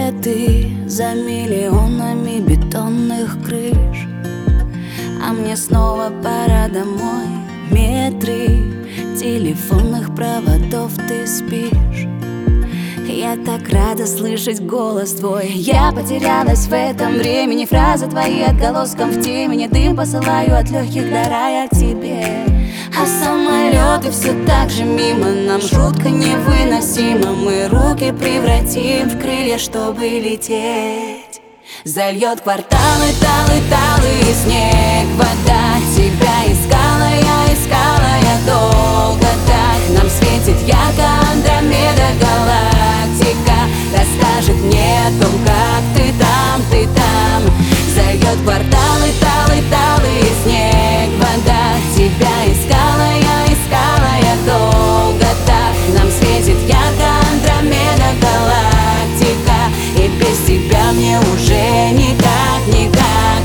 Где ты за миллионами бетонных крыш? А мне снова пора домой. Метры телефонных проводов, ты спишь. Я так рада слышать голос твой. Я потерялась в этом времени. Фразы твои отголоском в темени. Дым посылаю от легких до рая к тебе. А самолеты все так же мимо. Нам жутко невыносимо. Мы руки превратим в крылья, чтобы лететь. Зальет кварталы, талы, талы, снег, вода. Тебя искала я долго так. Нам светит ярко Андромеда галактика. Расскажет мне о том, как ты там. Зальет кварталы, талы, талы, снег, вода. Тебя искала я долго так. Нам светит ярко Андромеда галактика. И без тебя мне уже никак, никак.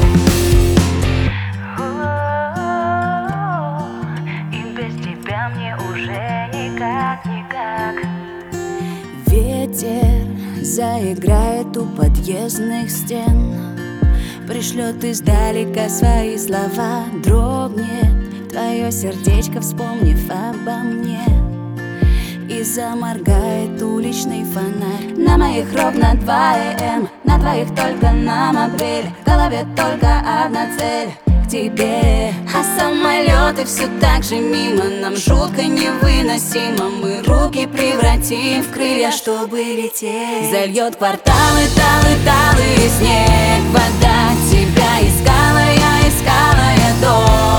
И без тебя мне уже никак, никак. Ветер заиграет у подъездных стен. Пришлет издалека свои слова. Дрогнет твое сердечко, вспомнив обо мне. И заморгает уличный фонарь. На моих ровно 2 АМ, на твоих только нам апрель. В голове только одна цель — к тебе. А самолеты все так же мимо. Нам жутко невыносимо. Мы руки превратим в крылья, чтобы лететь. Зальет кварталы, талы, талы, снег, вода. Тебя искала я долго.